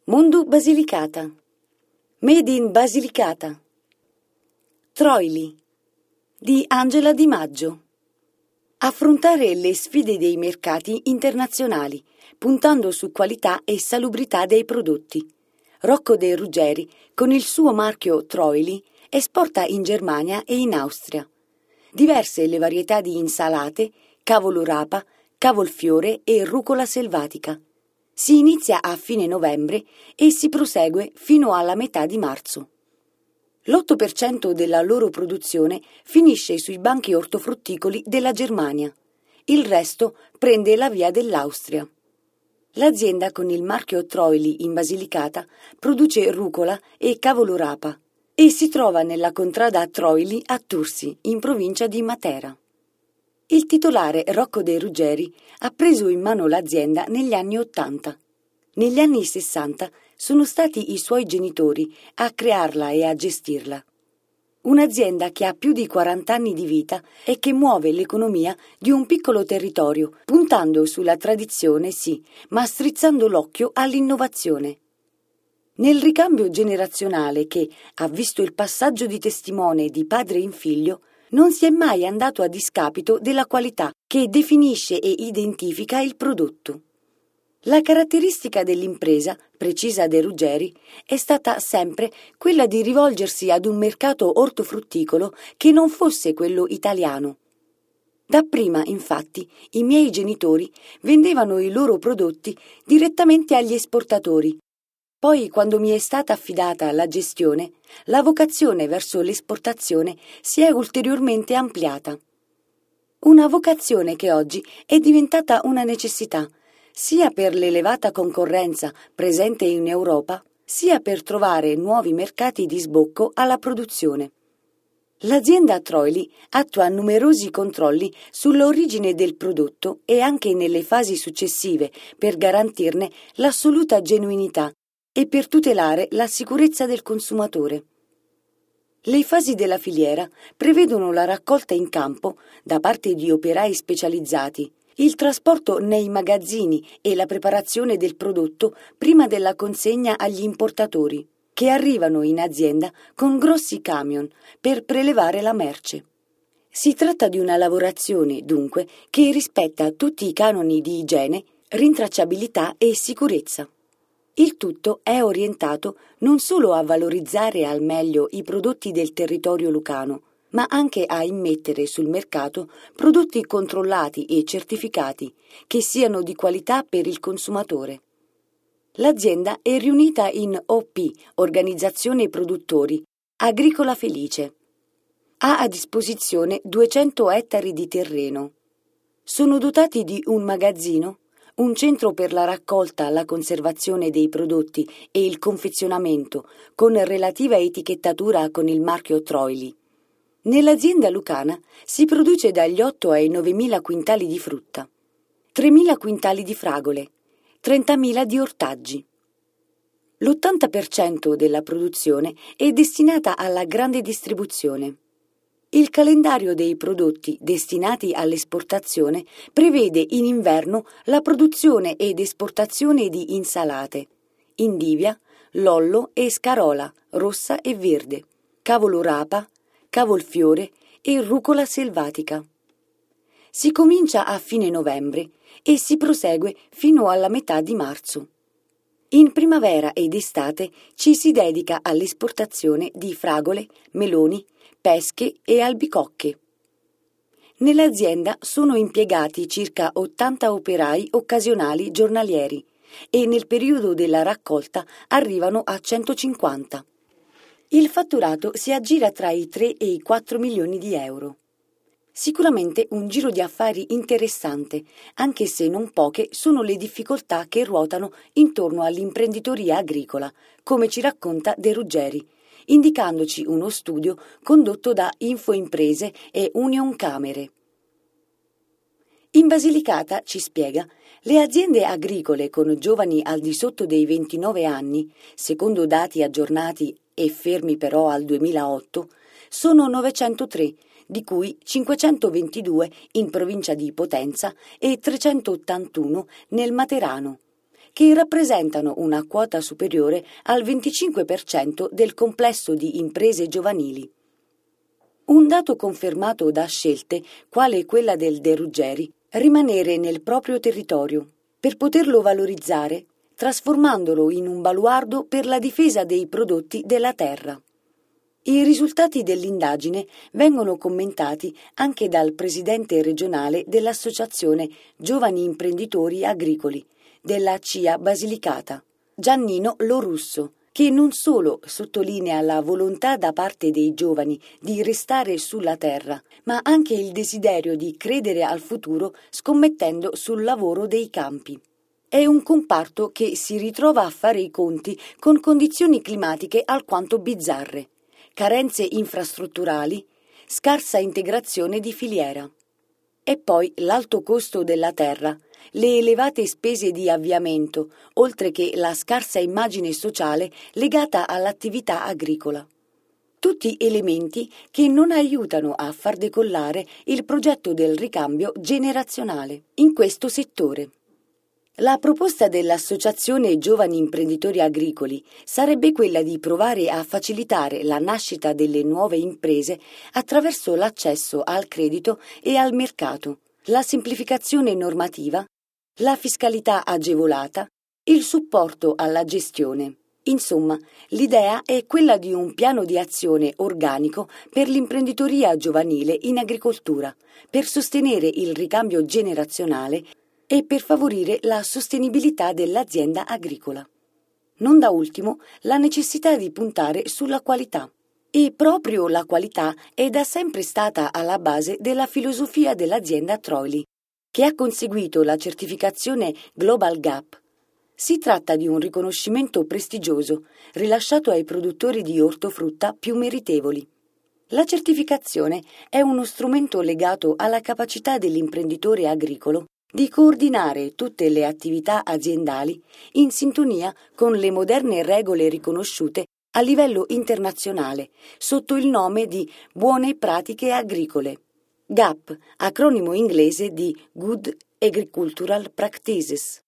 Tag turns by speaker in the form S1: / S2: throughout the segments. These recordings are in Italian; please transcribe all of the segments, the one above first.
S1: Mondo Basilicata. Made in Basilicata. Troili di Angela Di Maggio. Affrontare le sfide dei mercati internazionali, puntando su qualità e salubrità dei prodotti. Rocco De Ruggeri, con il suo marchio Troili, esporta in Germania e in Austria. Diverse le varietà di insalate, cavolo rapa, cavolfiore e rucola selvatica. Si inizia a fine novembre e si prosegue fino alla metà di marzo. L'8% della loro produzione finisce sui banchi ortofrutticoli della Germania. Il resto prende la via dell'Austria. L'azienda con il marchio Troili in Basilicata produce rucola e cavolo rapa e si trova nella contrada Troili a Tursi, in provincia di Matera. Il titolare Rocco De Ruggeri ha preso in mano l'azienda negli anni '80. Negli anni '60 sono stati i suoi genitori a crearla e a gestirla. Un'azienda che ha più di 40 anni di vita e che muove l'economia di un piccolo territorio, puntando sulla tradizione, sì, ma strizzando l'occhio all'innovazione. Nel ricambio generazionale che ha visto il passaggio di testimone di padre in figlio, non si è mai andato a discapito della qualità che definisce e identifica il prodotto. La caratteristica dell'impresa, precisa De Ruggeri, è stata sempre quella di rivolgersi ad un mercato ortofrutticolo che non fosse quello italiano. Dapprima, infatti, i miei genitori vendevano i loro prodotti direttamente agli esportatori. Poi, quando mi è stata affidata la gestione, la vocazione verso l'esportazione si è ulteriormente ampliata. Una vocazione che oggi è diventata una necessità, sia per l'elevata concorrenza presente in Europa, sia per trovare nuovi mercati di sbocco alla produzione. L'azienda Troili attua numerosi controlli sull'origine del prodotto e anche nelle fasi successive per garantirne l'assoluta genuinità e per tutelare la sicurezza del consumatore. Le fasi della filiera prevedono la raccolta in campo da parte di operai specializzati, il trasporto nei magazzini e la preparazione del prodotto prima della consegna agli importatori, che arrivano in azienda con grossi camion per prelevare la merce. Si tratta di una lavorazione, dunque, che rispetta tutti i canoni di igiene, rintracciabilità e sicurezza. Il tutto è orientato non solo a valorizzare al meglio i prodotti del territorio lucano, ma anche a immettere sul mercato prodotti controllati e certificati che siano di qualità per il consumatore. L'azienda è riunita in OP, Organizzazione Produttori, Agricola Felice. Ha a disposizione 200 ettari di terreno. Sono dotati di un magazzino, un centro per la raccolta, la conservazione dei prodotti e il confezionamento, con relativa etichettatura con il marchio Troili. Nell'azienda lucana si produce dagli 8 ai 9.000 quintali di frutta, 3.000 quintali di fragole, 30.000 di ortaggi. L'80% della produzione è destinata alla grande distribuzione. Il calendario dei prodotti destinati all'esportazione prevede in inverno la produzione ed esportazione di insalate, indivia, lollo e scarola, rossa e verde, cavolo rapa, cavolfiore e rucola selvatica. Si comincia a fine novembre e si prosegue fino alla metà di marzo. In primavera ed estate ci si dedica all'esportazione di fragole, meloni, pesche e albicocche. Nell'azienda sono impiegati circa 80 operai occasionali giornalieri e nel periodo della raccolta arrivano a 150. Il fatturato si aggira tra i 3 e i 4 milioni di euro. Sicuramente un giro di affari interessante, anche se non poche sono le difficoltà che ruotano intorno all'imprenditoria agricola, come ci racconta De Ruggeri, indicandoci uno studio condotto da Infoimprese e Union Camere. In Basilicata, ci spiega, le aziende agricole con giovani al di sotto dei 29 anni, secondo dati aggiornati e fermi però al 2008, sono 903, di cui 522 in provincia di Potenza e 381 nel Materano, che rappresentano una quota superiore al 25% del complesso di imprese giovanili. Un dato confermato da scelte, quale quella del De Ruggeri, rimanere nel proprio territorio, per poterlo valorizzare, trasformandolo in un baluardo per la difesa dei prodotti della terra. I risultati dell'indagine vengono commentati anche dal presidente regionale dell'Associazione Giovani Imprenditori Agricoli, della CIA Basilicata, Giannino Lorusso, che non solo sottolinea la volontà da parte dei giovani di restare sulla terra, ma anche il desiderio di credere al futuro scommettendo sul lavoro dei campi. È un comparto che si ritrova a fare i conti con condizioni climatiche alquanto bizzarre, carenze infrastrutturali, scarsa integrazione di filiera. E poi l'alto costo della terra, le elevate spese di avviamento, oltre che la scarsa immagine sociale legata all'attività agricola. Tutti elementi che non aiutano a far decollare il progetto del ricambio generazionale in questo settore. La proposta dell'Associazione Giovani Imprenditori Agricoli sarebbe quella di provare a facilitare la nascita delle nuove imprese attraverso l'accesso al credito e al mercato, la semplificazione normativa, la fiscalità agevolata, il supporto alla gestione. Insomma, l'idea è quella di un piano di azione organico per l'imprenditoria giovanile in agricoltura, per sostenere il ricambio generazionale e per favorire la sostenibilità dell'azienda agricola. Non da ultimo, la necessità di puntare sulla qualità. E proprio la qualità è da sempre stata alla base della filosofia dell'azienda Troili, che ha conseguito la certificazione Global Gap. Si tratta di un riconoscimento prestigioso, rilasciato ai produttori di ortofrutta più meritevoli. La certificazione è uno strumento legato alla capacità dell'imprenditore agricolo di coordinare tutte le attività aziendali in sintonia con le moderne regole riconosciute a livello internazionale sotto il nome di Buone Pratiche Agricole. GAP, acronimo inglese di Good Agricultural Practices.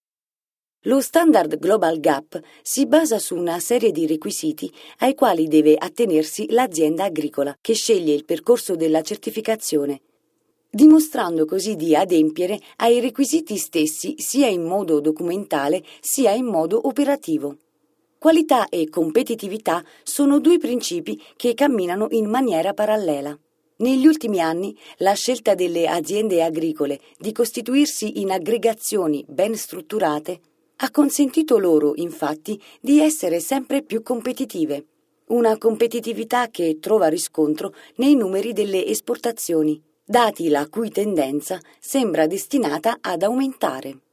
S1: Lo standard Global Gap si basa su una serie di requisiti ai quali deve attenersi l'azienda agricola che sceglie il percorso della certificazione, dimostrando così di adempiere ai requisiti stessi sia in modo documentale sia in modo operativo. Qualità e competitività sono due principi che camminano in maniera parallela. Negli ultimi anni la scelta delle aziende agricole di costituirsi in aggregazioni ben strutturate ha consentito loro, infatti, di essere sempre più competitive. Una competitività che trova riscontro nei numeri delle esportazioni, dati la cui tendenza sembra destinata ad aumentare.